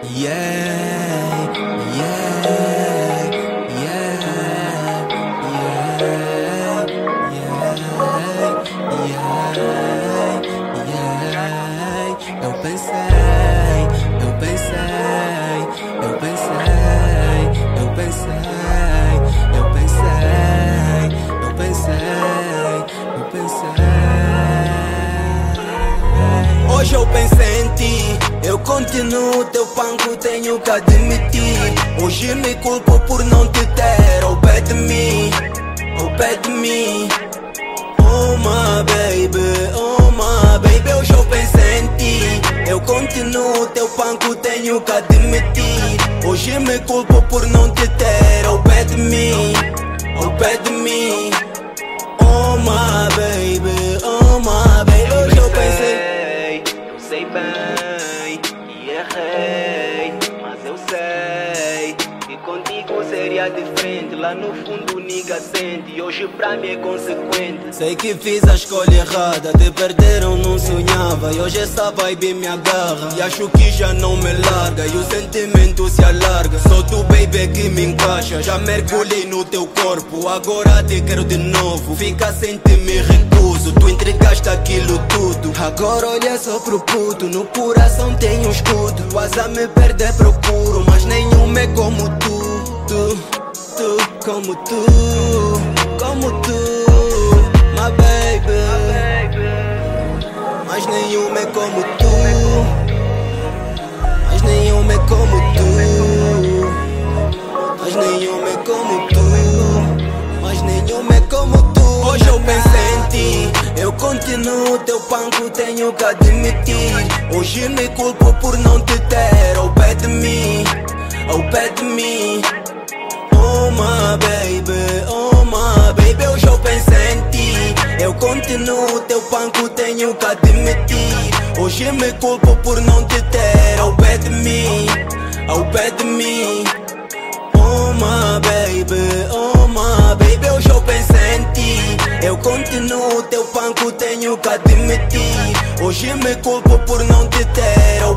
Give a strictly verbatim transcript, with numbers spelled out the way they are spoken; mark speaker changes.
Speaker 1: Yeah, yeah, yeah, yeah, yeah, yeah. Eu pensei, eu pensei, eu pensei, eu pensei, eu pensei, eu pensei, eu pensei. Hoje eu pensei em ti, eu continuo teu panco, tenho que admitir. Hoje me culpo por não te ter ao pé de mim, ao pé de mim. Oh my baby, oh my baby. Hoje eu pensei em ti, eu continuo teu panco, tenho que admitir. Hoje me culpo por não te ter ao pé de mim, ao pé de mim. Oh my baby, oh my baby. Hoje eu pensei,
Speaker 2: eu sei bem que errei, mas eu sei que contigo seria diferente. Lá no fundo nigga sente, e hoje pra mim é consequente.
Speaker 1: sei que fiz a escolha errada, te perder eu não sonhava. E hoje essa vibe me agarra, e acho que já não me larga, e o sentimento se alarga. Sou tu baby que me encaixa, já mergulhei no teu corpo, agora te quero de novo. Fica sem te me recuso, tu entregaste aquilo tudo. Agora olha só pro puto, no coração tem um escudo. Quase a me perder procuro, mas nenhum é como tu. Tu, tu, como tu, como tu, my baby. Mas nenhum é como tu, mas nenhum é como tu, mas nenhum é como tu, mas nenhum é como tu. Hoje eu pensei em ti, eu continuo teu panco, tenho que admitir. Hoje me culpo por não te ter ao pé de mim, ao pé de mim. Oh my baby, oh my baby. Hoje eu pensei em ti, eu continuo teu panco, tenho que admitir. Hoje me culpo por não te ter ao pé de mim, ao pé de mim. Oh my baby, oh my baby. Hoje eu pensei em ti, eu continuo teu panco, tenho que admitir. Hoje me culpo por não te ter ao